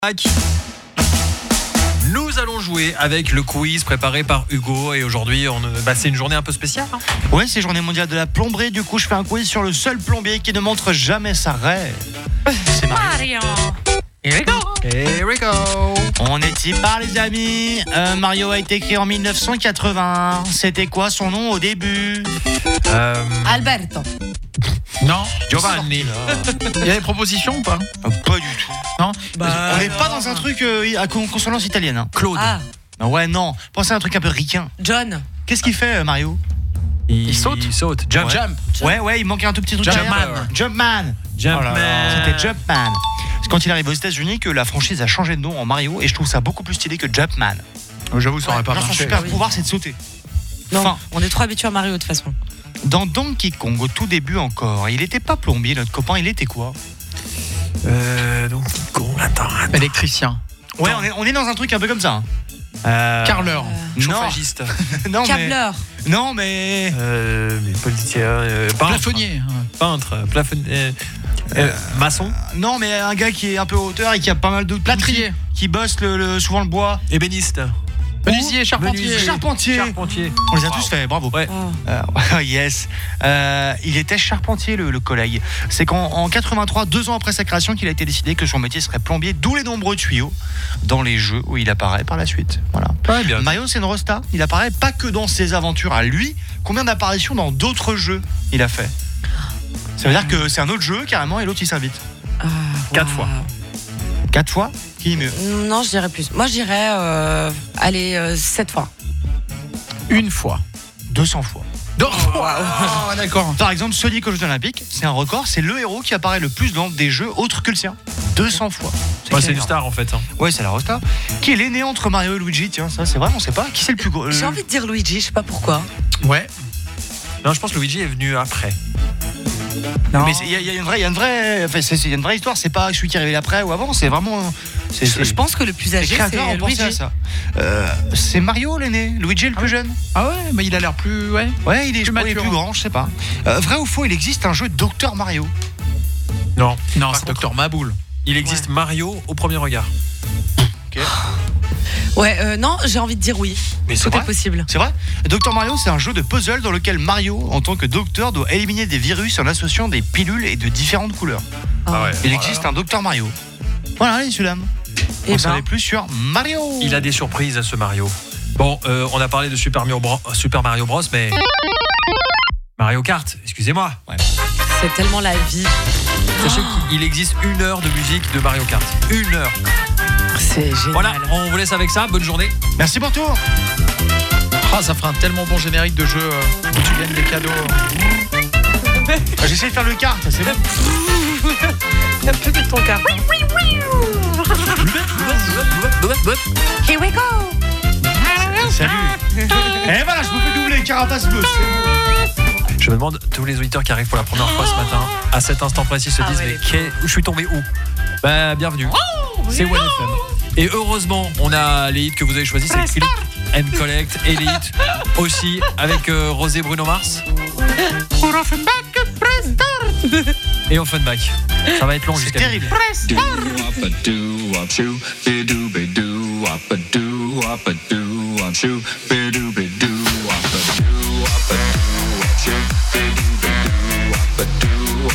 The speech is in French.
Nous allons jouer avec le quiz préparé par Hugo et aujourd'hui c'est une journée un peu spéciale. Ouais, c'est journée mondiale de la plomberie. Du coup, je fais un quiz sur le seul plombier qui ne montre jamais sa raie. C'est Mario. Here we go. On est y par les amis. Mario a été créé en 1980. C'était quoi son nom au début? Alberto. Non, Giovanni. Il y a des propositions ou pas? Pas du tout. Non. On n'est pas dans un truc à consonance italienne. Hein. Claude. Ouais, non. Pensez à un truc un peu ricain. John. Qu'est-ce qu'il fait, Mario? Il saute. Jump. Ouais, il manquait un tout petit truc. Jumpman. C'était Jumpman. C'est quand il arrive aux États-Unis que la franchise a changé de nom en Mario et je trouve ça beaucoup plus stylé que Jumpman. J'avoue, ça aurait pas Son marché. super pouvoir, c'est de sauter. Non, Enfin, on est trop habitués à Mario de toute façon. dans Donkey Kong, au tout début encore, il était pas plombier, notre copain, il était quoi? Donc attends. Électricien. Ouais, on est dans un truc un peu comme ça. Carreleur. Chauffagiste. Non, Câbleur. mais Politicien. Plafonnier. Peintre. Maçon. non, mais un gars qui est un peu hauteur et qui a pas mal d'autres Plâtrier. qui bosse souvent le bois. Ébéniste. Menuisier, charpentier. Charpentier. On les a tous fait, bravo. Ouais. Yes. Il était charpentier, le collègue. C'est qu'en 83, 2 ans après sa création, qu'il a été décidé que son métier serait plombier, d'où les nombreux tuyaux dans les jeux où il apparaît par la suite. Voilà. Ouais, bien. Mario, c'est une rosta. Il apparaît pas que dans ses aventures à lui. Combien d'apparitions dans d'autres jeux il a fait? Ça veut dire que c'est un autre jeu carrément et l'autre il s'invite. 4 fois. 4 fois? Qui est mieux? Non, je dirais plus. Moi, je dirais, 7 fois. Une fois. 200 fois. D'accord. Par exemple, Sonic aux Jeux Olympiques, c'est un record, c'est le héros qui apparaît le plus dans des jeux autres que le sien. 200 fois. C'est une star en fait. Ouais, c'est la rosta. Qui est l'aîné entre Mario et Luigi? Tiens, ça c'est vrai, on sait pas. Qui c'est le plus gros? J'ai envie de dire Luigi, je sais pas pourquoi. Ouais. Non, je pense que Luigi est venu après. Non. Mais il y a une vraie histoire. C'est pas celui qui est arrivé après ou avant. C'est vraiment. Je pense que le plus Les âgé, créateurs c'est ont pensé à Luigi. ça. C'est Mario l'aîné. Luigi est le plus jeune. Ah ouais, mais il a l'air plus. Ouais. Ouais, il est mature. plus grand, je sais pas. Vrai ou faux, il existe un jeu Dr Mario? Non. Non, c'est Docteur Maboul. Il existe Mario au premier regard. Ouais, non, j'ai envie de dire oui. Mais c'est Tout vrai. est possible. C'est vrai. Dr Mario, c'est un jeu de puzzle dans lequel Mario, en tant que docteur, doit éliminer des virus en associant des pilules et de différentes couleurs. Ah ouais. Il existe un Dr Mario. Voilà, les dames. Eh On ben. savait plus sur Mario. Il a des surprises à ce Mario. Bon, on a parlé de Super Mario Bros, mais Mario Kart, excusez-moi. C'est tellement la vie. Sachez qu'il existe 1 heure de musique de Mario Kart. 1 heure. C'est génial. Voilà, on vous laisse avec ça. Bonne journée. Merci pour tout. Ah, ça fera un tellement bon générique de jeu où tu gagnes des cadeaux. J'essaie de faire le kart, c'est bon. T'as plus de ton carte. Here we go. Salut. Et voilà, je me fais doubler, carapace bleue. Je me demande, tous les auditeurs qui arrivent pour la première fois ce matin, à cet instant précis, se disent ouais, mais je suis tombé où? Bah, bienvenue. C'est OneFM. Et heureusement, on a les hits que vous avez choisis, c'est Click and Collect et les hits aussi avec Rosé Bruno Mars. Et Offenbach. Ça va être long C'est jusqu'à terrible. Do-wop-a-doo-wop-shoo, be-doo-be-doo-wop-a-doo-wop-a-doo-wop-shoo, be